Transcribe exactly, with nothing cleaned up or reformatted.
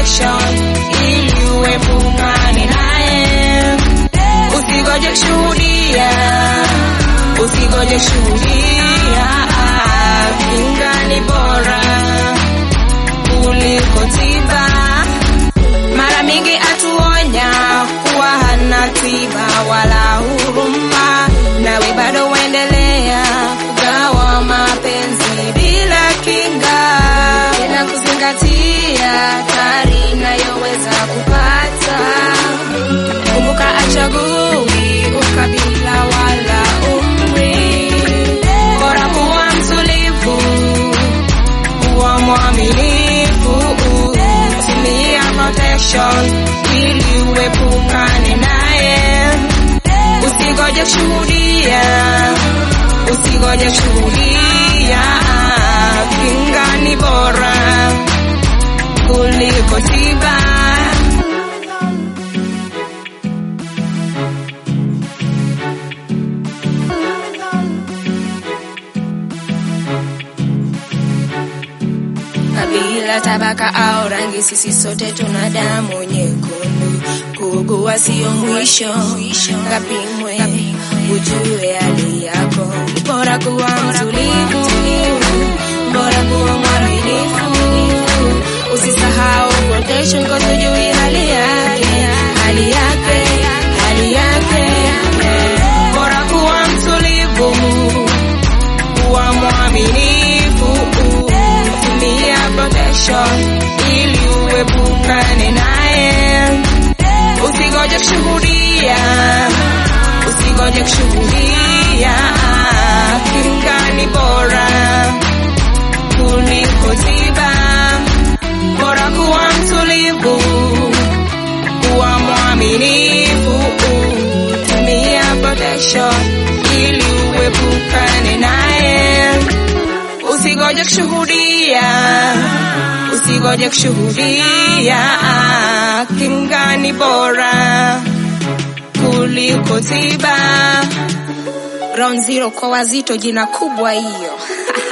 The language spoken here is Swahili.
protection ili uepukane naye. Usigoje shuhudia, usigoje shuhudia, kinga ni bora kuliko tiba. Mara mingi atuonya kuwa hana tiba wala huruma, nawe bado uendelea kugawa mapenzi bila kinga, bila kuzingatia hatari inayoweza kupata. Kumbuka achagui ukabila wala umri, bora kuwa mtulivu, kuwa mwaminifu, tumia protection ili uepukane naye. Usigoje shuhudia, usigoje shuhudia, kinga ni bora kuliko tiba. Kabila, tabaka au rangi, sisi sote tuna damu nyekundu. Kuugua sio mwisho, kapimwe ujue hali yako. Bora kuwa mtulivu, bora kuwa mwaminifu, usisahau protection kwa ujue hali yake, hali yake, hali yake. Bora kuwa mtulivu, kuwa mwaminifu, tumia protection ili uepukane naye. Usigoje kushuhudia, usigoje kushuhudia, kinga ni bora kuliko tiba. Bora kuwa mtulivu, kuwa mwaminifu, tumia protection ili uepukane naye. Usigoje kushuhudia, usigoje kushuhudia, kinga ni bora kuliko tiba. Ground Zero kwa wazito, jina kubwa hiyo.